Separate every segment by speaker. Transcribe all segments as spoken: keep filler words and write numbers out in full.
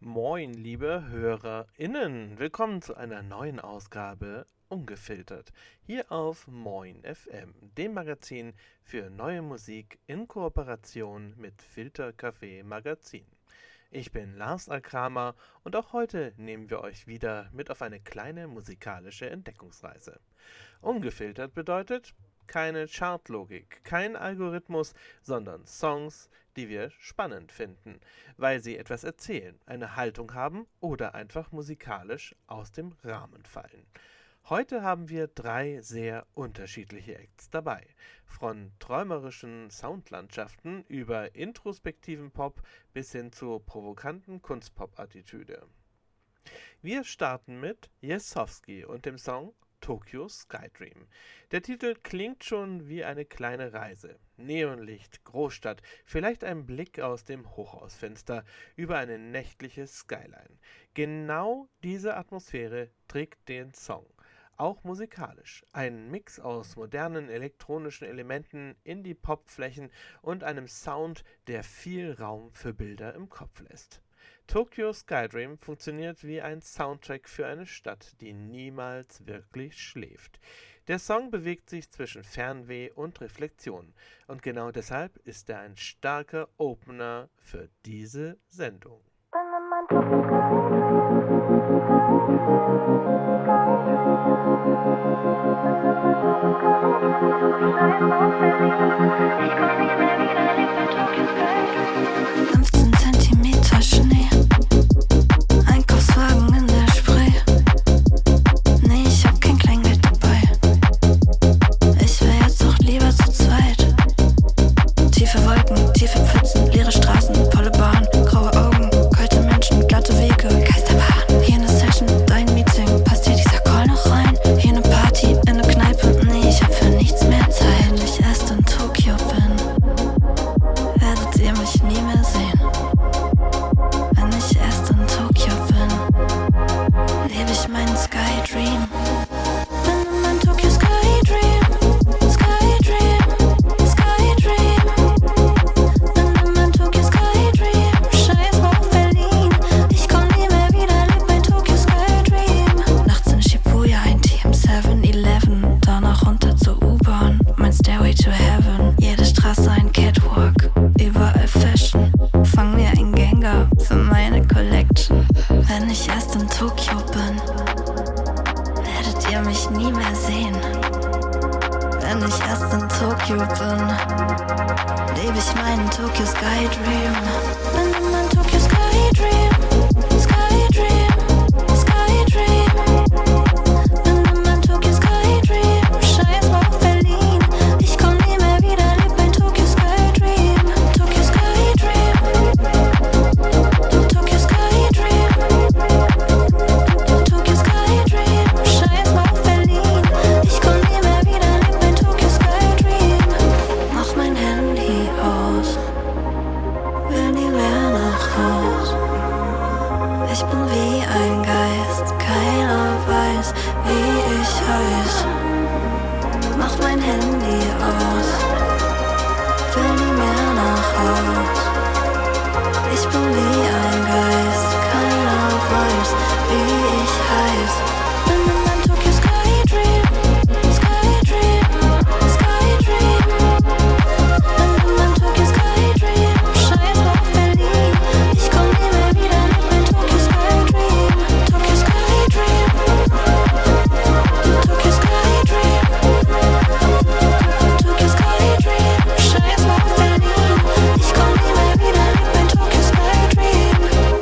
Speaker 1: Moin, liebe HörerInnen. Willkommen zu einer neuen Ausgabe Ungefiltert. Hier auf Moin F M, dem Magazin für neue Musik in Kooperation mit Filter Café Magazin. Ich bin Lars Alkramer und auch heute nehmen wir euch wieder mit auf eine kleine musikalische Entdeckungsreise. Ungefiltert bedeutet keine Chartlogik, kein Algorithmus, sondern Songs, die wir spannend finden, weil sie etwas erzählen, eine Haltung haben oder einfach musikalisch aus dem Rahmen fallen. Heute haben wir drei sehr unterschiedliche Acts dabei. Von träumerischen Soundlandschaften über introspektiven Pop bis hin zur provokanten Kunstpop-Attitüde. Wir starten mit Jesowski und dem Song Tokyo Skydream. Der Titel klingt schon wie eine kleine Reise. Neonlicht, Großstadt, vielleicht ein Blick aus dem Hochhausfenster über eine nächtliche Skyline. Genau diese Atmosphäre trägt den Song. Auch musikalisch. Ein Mix aus modernen elektronischen Elementen, Indie-Pop-Flächen und einem Sound, der viel Raum für Bilder im Kopf lässt. Tokyo Skydream funktioniert wie ein Soundtrack für eine Stadt, die niemals wirklich schläft. Der Song bewegt sich zwischen Fernweh und Reflexion und genau deshalb ist er ein starker Opener für diese Sendung.
Speaker 2: fünfzehn Zentimeter Schnee, Einkaufswagen in der Spree. Nee, ich hab kein Kleingeld dabei. Ich wär jetzt doch lieber zu zweit. Tiefe Wolken, tiefe Pfützen, leere Straßen, volle Bahn, graue Augen, kalte Menschen, glatte Wege, Geisterbahn. Hier eine Session, dein Meeting, passt hier dieser Call noch rein? Hier eine Party, in eine Kneipe, nee, ich hab für nichts mehr Zeit. Wenn ich erst in Tokio bin, werdet ihr mich nie mehr sehen. Wenn ich erst in Tokio bin, lebe ich meinen Skydream. Bin in mein Tokyo Skydream, Skydream, Skydream. Bin in mein Tokyo Skydream, scheiß auf Berlin. Ich komm nie mehr wieder, leb mein Tokyo Skydream. Nachts in Shibuya ein Tee im seven eleven, danach runter zur U-Bahn, mein Stairway to Heaven. Jede Straße ein Catwalk, überall Fashion. Fang mir ein Gengar für meine Collection. Wenn ich erst in Tokio bin, werdet ihr mich nie mehr sehen. Wenn ich erst in Tokio bin, lebe ich meinen Tokyo Skydream. Bin in mein Tokyo Skydream, Skydream, Skydream. Bin in mein Tokyo Skydream, scheiß auf Berlin. Ich komm nie mehr wieder, leb mein Tokyo Skydream. Tokyo Skydream, Tokyo Skydream, Tokyo Skydream, scheiß auf Berlin. Ich komm nie mehr wieder, leb mein Tokyo Skydream. Mach mein Handy aus, will nie mehr nach Haus. Ich bin wie ein Geist, keiner weiß, wie ich heiß. Mach mein Handy aus, will nie mehr nach Haus. Ich bin wie ein Geist, keiner weiß, wie ich heiß. Bin in mein Tokyo Skydream, Skydream, Skydream. Bin in mein Tokyo Skydream, scheiß auf Berlin. Ich komm nie mehr wieder, leb mein Tokyo Skydream. Tokyo Skydream, Tokyo Skydream, Tokyo Skydream, scheiß auf Berlin. Ich komm nie mehr wieder, leb mein Tokyo Skydream.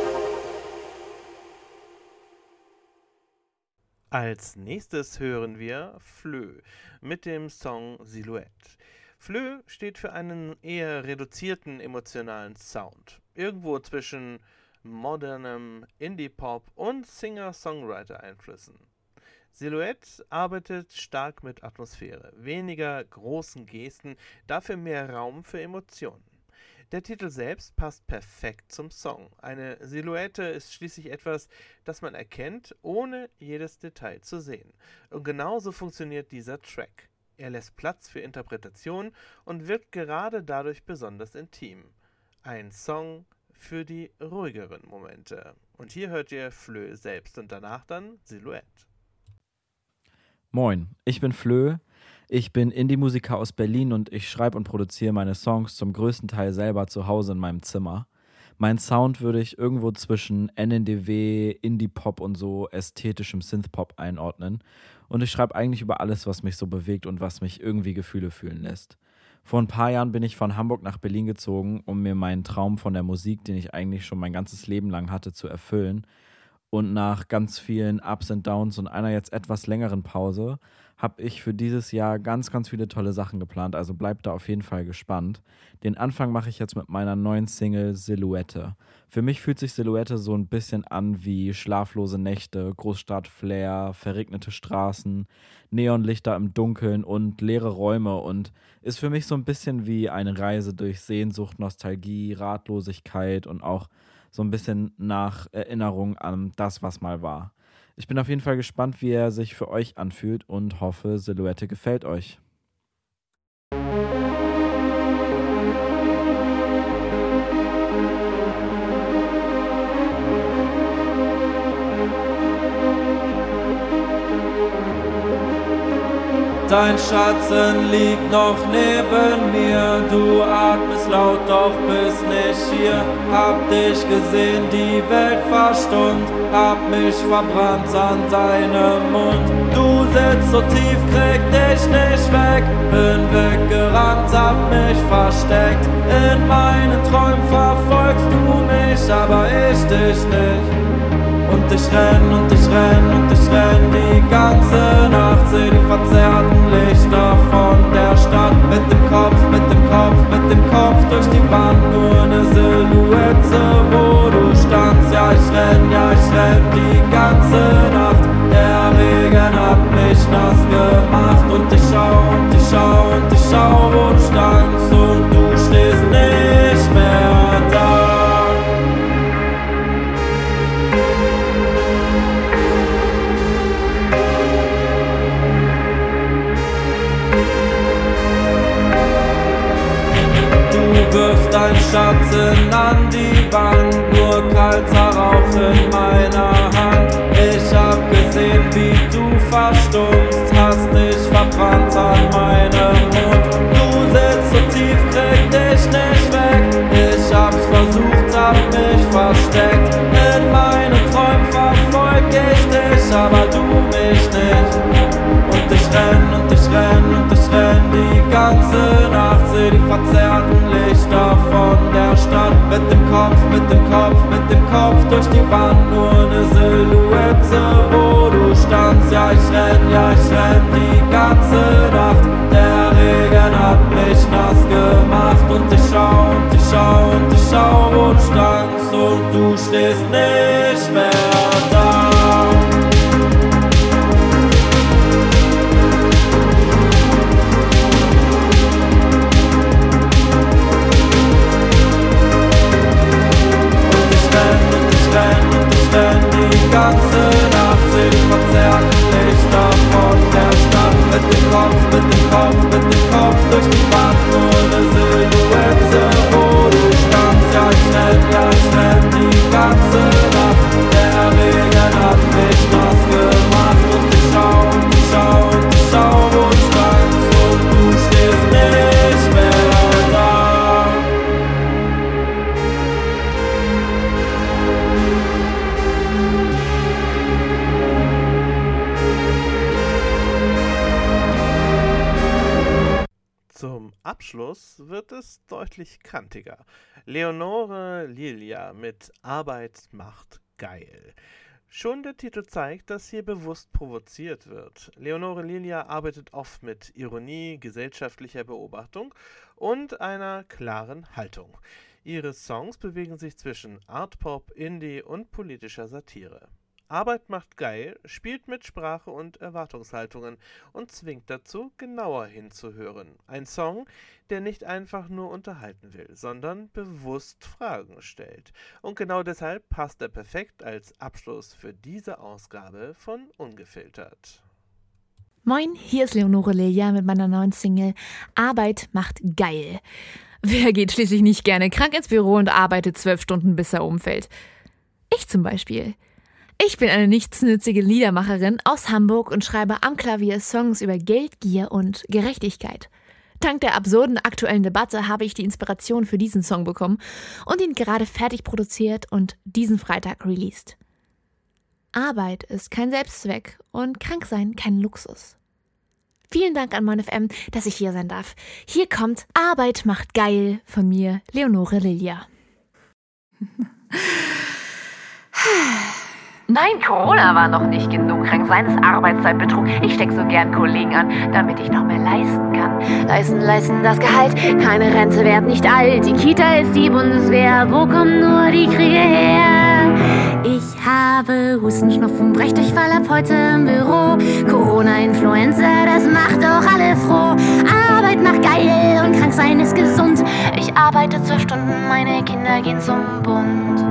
Speaker 1: Als nächstes hören wir Flö mit dem Song Silhouette. Flö steht für einen eher reduzierten emotionalen Sound. Irgendwo zwischen modernem Indie-Pop und Singer-Songwriter-Einflüssen. Silhouette arbeitet stark mit Atmosphäre, weniger großen Gesten, dafür mehr Raum für Emotionen. Der Titel selbst passt perfekt zum Song. Eine Silhouette ist schließlich etwas, das man erkennt, ohne jedes Detail zu sehen. Und genauso funktioniert dieser Track. Er lässt Platz für Interpretation und wirkt gerade dadurch besonders intim. Ein Song für die ruhigeren Momente. Und hier hört ihr Flö selbst und danach dann Silhouette.
Speaker 3: Moin, ich bin Flö. Ich bin Indie-Musiker aus Berlin und ich schreibe und produziere meine Songs zum größten Teil selber zu Hause in meinem Zimmer. Mein Sound würde ich irgendwo zwischen N N D W, Indie-Pop und so ästhetischem Synth-Pop einordnen. Und ich schreibe eigentlich über alles, was mich so bewegt und was mich irgendwie Gefühle fühlen lässt. Vor ein paar Jahren bin ich von Hamburg nach Berlin gezogen, um mir meinen Traum von der Musik, den ich eigentlich schon mein ganzes Leben lang hatte, zu erfüllen. Und nach ganz vielen Ups und Downs und einer jetzt etwas längeren Pause habe ich für dieses Jahr ganz, ganz viele tolle Sachen geplant. Also bleibt da auf jeden Fall gespannt. Den Anfang mache ich jetzt mit meiner neuen Single Silhouette. Für mich fühlt sich Silhouette so ein bisschen an wie schlaflose Nächte, Großstadt-Flair, verregnete Straßen, Neonlichter im Dunkeln und leere Räume und ist für mich so ein bisschen wie eine Reise durch Sehnsucht, Nostalgie, Ratlosigkeit und auch so ein bisschen nach Erinnerung an das, was mal war. Ich bin auf jeden Fall gespannt, wie er sich für euch anfühlt und hoffe, Silhouette gefällt euch. Dein Schatten liegt noch neben mir, du atmest laut, doch bist nicht hier. Hab dich gesehen, die Welt verstummt, hab mich verbrannt an deinem Mund. Du sitzt so tief, krieg dich nicht weg, bin weggerannt, hab mich versteckt. In meinen Träumen verfolgst du mich, aber ich dich nicht. Und ich renn, und ich renn, und ich renn die ganze Nacht, seh die verzerrten Lichter von der Stadt. Mit dem Kopf, mit dem Kopf, mit dem Kopf durch die Wand, nur ne Silhouette, wo du standst. Ja, ich renn, ja, ich renn die ganze Nacht, der Regen hat mich nass gemacht. Und ich schau, und ich schau, und ich schau, wo du standst, und du stehst nicht mehr da. Wirf dein Schatten an die Wand, nur kalter Rauch in meiner Hand. Ich hab gesehen, wie du verstummst, hast dich verbrannt an meinem Mund. Du sitzt so tief, krieg dich nicht weg. Ich hab's versucht, hab mich versteckt. In meinen Träumen verfolg ich dich, aber du mich nicht. Und ich renn, und ich renn, und ich renn die ganze Nacht, seh die verzerrten Lichter von der Stadt. Mit dem Kopf, mit dem Kopf, mit dem Kopf durch die Wand, nur ne Silhouette, wo du standst. Ja, ich renn, ja, ich renn die ganze Nacht, der Regen hat mich nass gemacht. Und ich schau, und ich schau, und ich schau, wo du standst, und du stehst nicht mehr da. Die ganze Nacht seh die verzerrten Lichter von der Stadt. Mit dem Kopf, mit dem Kopf, mit dem Kopf durch die Wand, nur ne Silhouette, wo du standst. Ja, ich renn, ja, ich renn die ganze Nacht, der Regen hat mich nass gemacht. Und ich schau, und ich schau, und ich schau, wo du standst, und du stehst nicht mehr da.
Speaker 1: Zum Abschluss wird es deutlich kantiger. Leonore Lilia mit Arbeit macht geil. Schon der Titel zeigt, dass hier bewusst provoziert wird. Leonore Lilia arbeitet oft mit Ironie, gesellschaftlicher Beobachtung und einer klaren Haltung. Ihre Songs bewegen sich zwischen Art-Pop, Indie und politischer Satire. Arbeit macht geil, spielt mit Sprache und Erwartungshaltungen und zwingt dazu, genauer hinzuhören. Ein Song, der nicht einfach nur unterhalten will, sondern bewusst Fragen stellt. Und genau deshalb passt er perfekt als Abschluss für diese Ausgabe von Ungefiltert.
Speaker 4: Moin, hier ist Leonore Lilia mit meiner neuen Single Arbeit macht geil. Wer geht schließlich nicht gerne krank ins Büro und arbeitet zwölf Stunden, bis er umfällt? Ich zum Beispiel. Ich bin eine nichtsnützige Liedermacherin aus Hamburg und schreibe am Klavier Songs über Geldgier und Gerechtigkeit. Dank der absurden aktuellen Debatte habe ich die Inspiration für diesen Song bekommen und ihn gerade fertig produziert und diesen Freitag released. Arbeit ist kein Selbstzweck und Kranksein kein Luxus. Vielen Dank an Moin F M, dass ich hier sein darf. Hier kommt Arbeit macht geil von mir, Leonore Lilia.
Speaker 5: Nein, Corona war noch nicht genug. Kranksein ist Arbeitszeitbetrug. Ich steck so gern Kollegen an, damit ich noch mehr leisten kann. Leisten, leisten das Gehalt. Keine Rente, werd nicht alt. Die Kita ist die Bundeswehr. Wo kommen nur die Kriege her? Ich habe Husten, Schnupfen, Brechdurchfall ab heute im Büro. Corona, Influenza, das macht doch alle froh. Arbeit macht geil und Kranksein ist gesund. Ich arbeite zwölf Stunden, meine Kinder gehen zum Bund.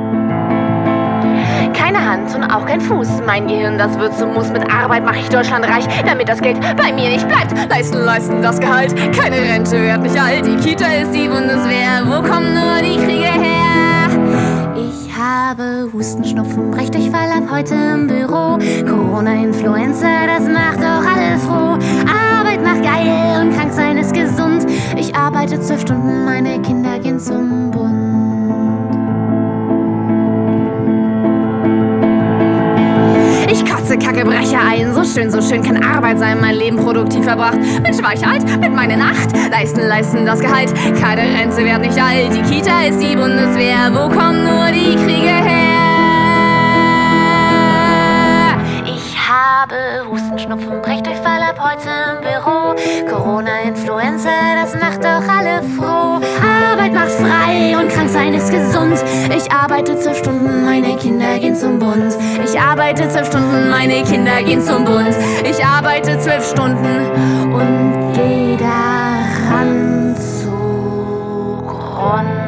Speaker 5: Keine Hand und auch kein Fuß. Mein Gehirn, das wird zum Muss. Mit Arbeit mache ich Deutschland reich, damit das Geld bei mir nicht bleibt. Leisten, leisten das Gehalt. Keine Rente, werd nicht alt. Die Kita ist die Bundeswehr. Wo kommen nur die Kriege her? Ich habe Husten, Schnupfen, Brechdurchfall ab heute im Büro. Corona, Influenza, das macht doch alle froh. Arbeit macht geil und Kranksein ist gesund. Ich arbeite zwölf Stunden, meine Kinder gehen zum Bund. Ich kotze, kacke, breche ein. So schön, so schön kann Arbeit sein. Mein Leben produktiv verbracht. Mensch, war ich alt mit meiner Nacht. Leisten, leisten das Gehalt. Keine Rente, werd nicht alt. Die Kita ist die Bundeswehr. Wo kommen nur die Kriege her? Ich habe Husten, Schnupfen, Brechdurchfall ab heute im Büro. Corona, Influenza, das macht doch alle froh. Arbeit macht frei und Kranksein ist gesund. Ich arbeite zwölf Stunden, meine Kinder gehen zum Bund. Ich arbeite zwölf Stunden, meine Kinder gehen zum Bund. Ich arbeite zwölf Stunden und geh daran zugrund.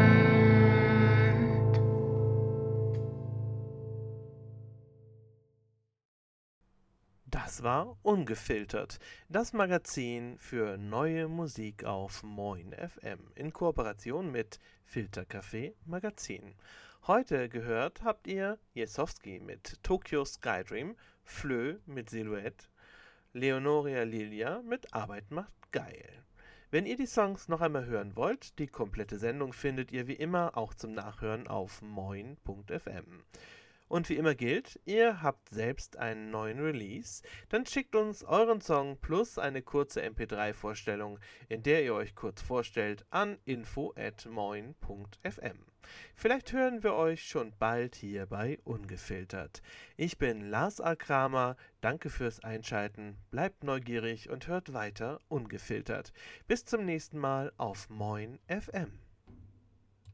Speaker 1: Das war Ungefiltert, das Magazin für neue Musik auf Moin F M in Kooperation mit Filtercafé Magazin. Heute gehört habt ihr Jesowski mit Tokyo Skydream, Flö mit Silhouette, Leonore Lilia mit Arbeit macht geil. Wenn ihr die Songs noch einmal hören wollt, die komplette Sendung findet ihr wie immer auch zum Nachhören auf moin punkt f m. Und wie immer gilt, ihr habt selbst einen neuen Release, dann schickt uns euren Song plus eine kurze M P drei Vorstellung, in der ihr euch kurz vorstellt, an info at moin punkt f m. Vielleicht hören wir euch schon bald hier bei Ungefiltert. Ich bin Lars A. Kramer, danke fürs Einschalten, bleibt neugierig und hört weiter Ungefiltert. Bis zum nächsten Mal auf Moin F M.